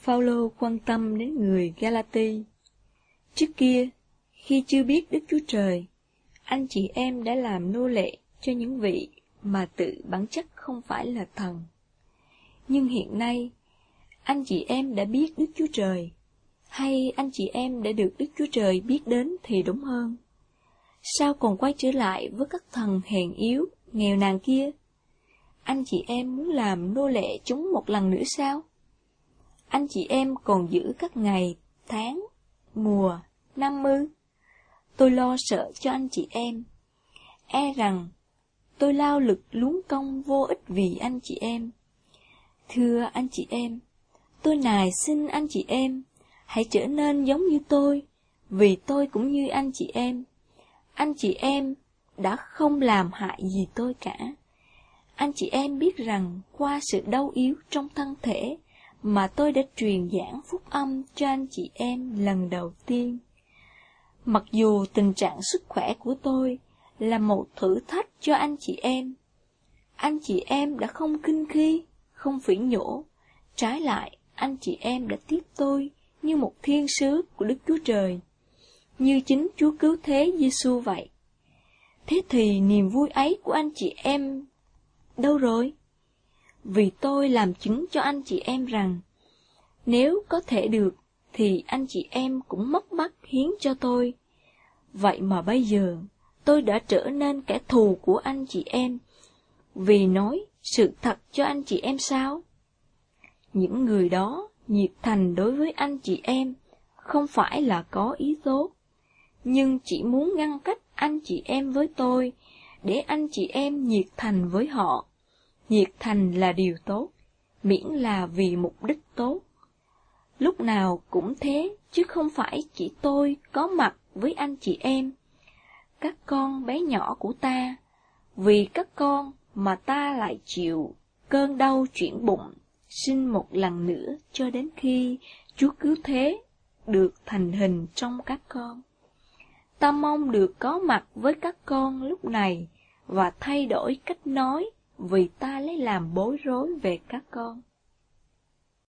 Phao-lô quan tâm đến người Gala-ti. Trước kia, khi chưa biết Đức Chúa Trời, anh chị em đã làm nô lệ cho những vị mà tự bản chất không phải là thần. Nhưng hiện nay, anh chị em đã biết Đức Chúa Trời, hay anh chị em đã được Đức Chúa Trời biết đến thì đúng hơn. Sao còn quay trở lại với các thần hèn yếu, nghèo nàn kia? Anh chị em muốn làm nô lệ chúng một lần nữa sao? Anh chị em còn giữ các ngày, tháng, mùa, năm ư? Tôi lo sợ cho anh chị em. E rằng tôi lao lực luống công vô ích vì anh chị em. Thưa anh chị em, tôi nài xin anh chị em, hãy trở nên giống như tôi, vì tôi cũng như anh chị em. Anh chị em đã không làm hại gì tôi cả. Anh chị em biết rằng qua sự đau yếu trong thân thể mà tôi đã truyền giảng phúc âm cho anh chị em lần đầu tiên. Mặc dù tình trạng sức khỏe của tôi là một thử thách cho anh chị em đã không khinh khi, không phỉ nhổ. Trái lại, anh chị em đã tiếp tôi như một thiên sứ của Đức Chúa Trời, như chính Chúa Cứu Thế Giêsu vậy. Thế thì niềm vui ấy của anh chị em đâu rồi? Vì tôi làm chứng cho anh chị em rằng, nếu có thể được, thì anh chị em cũng mất mát hiến cho tôi. Vậy mà bây giờ, tôi đã trở nên kẻ thù của anh chị em, vì nói sự thật cho anh chị em sao? Những người đó nhiệt thành đối với anh chị em, không phải là có ý tốt, nhưng chỉ muốn ngăn cách anh chị em với tôi, để anh chị em nhiệt thành với họ. Nhiệt thành là điều tốt, miễn là vì mục đích tốt. Lúc nào cũng thế, chứ không phải chỉ tôi có mặt với anh chị em. Các con bé nhỏ của ta, vì các con mà ta lại chịu cơn đau chuyển bụng, sinh một lần nữa cho đến khi Chúa Cứu Thế được thành hình trong các con. Ta mong được có mặt với các con lúc này và thay đổi cách nói, vì ta lấy làm bối rối về các con.